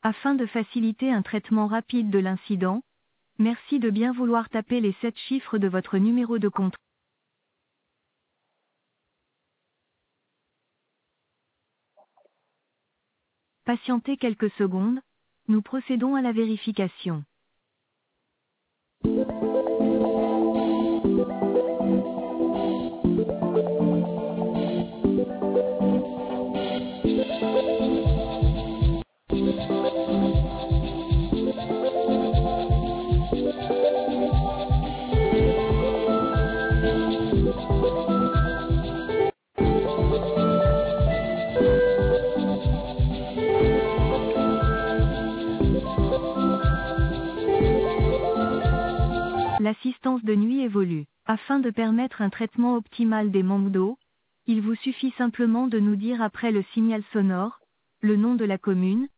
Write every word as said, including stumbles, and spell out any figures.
Afin de faciliter un traitement rapide de l'incident, merci de bien vouloir taper les sept chiffres de votre numéro de contrat. Patientez quelques secondes, nous procédons à la vérification. L'assistance de nuit évolue. Afin de permettre un traitement optimal des manques d'eau, il vous suffit simplement de nous dire après le signal sonore, le nom de la commune,